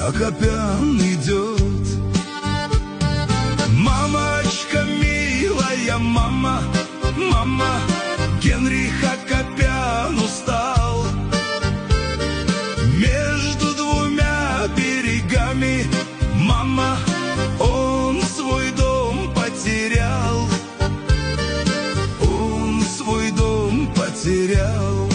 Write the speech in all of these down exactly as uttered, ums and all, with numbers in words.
Акопян идет. Мамочка милая, мама, мама, Генрих Акопян устал. Между двумя берегами, мама, он свой дом потерял. Он свой дом потерял.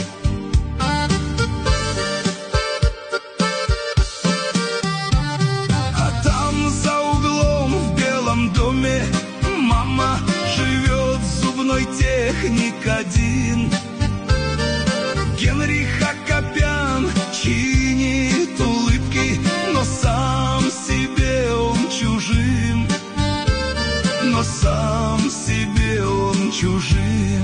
А там за углом в белом доме мама живет, зубной техник один. Генрих Акопян чинит улыбки, но сам себе он чужим. Но сам себе он чужим.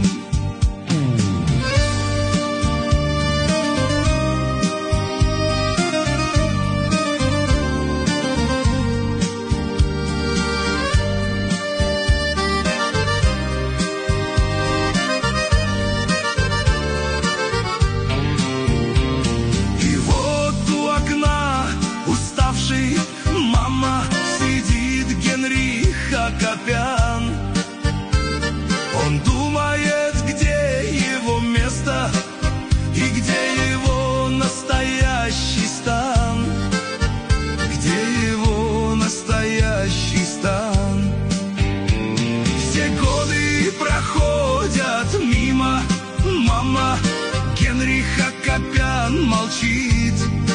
Мама, сидит Генрих Акопян. Он думает, где его место и где его настоящий стан. Где его настоящий стан. Все годы проходят мимо, мама, Генрих Акопян молчит.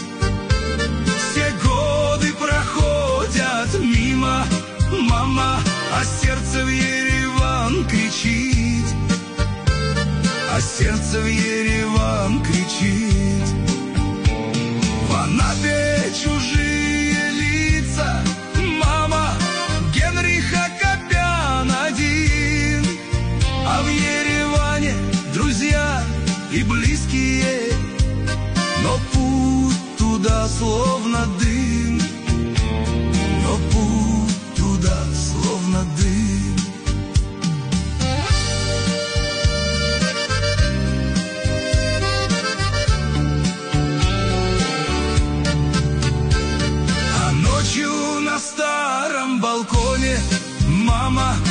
Мимо, мама, а сердце в Ереван кричит. А сердце в Ереван кричит. В Анапе чужие лица, мама, Генрих Акопян один. А в Ереване друзья и близкие, но путь туда словно дым. Но путь туда словно дым. А ночью на старом балконе мама